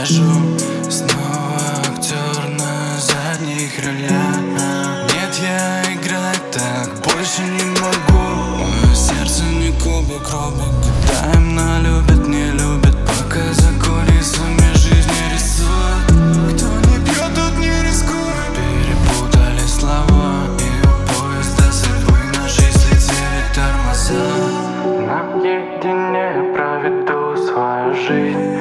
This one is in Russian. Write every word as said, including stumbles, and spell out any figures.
ухожу. Снова актер на задних ролях. Нет, я играть так больше не могу. Мое сердце не кубик Рубик. Тайно любят, не любят, пока за кулисами жизни рисуют. Кто не пьет, тот не рискует. Перепутали слова, и у поезда судьбы нашей слетели тормоза. Наедине проведу свою жизнь.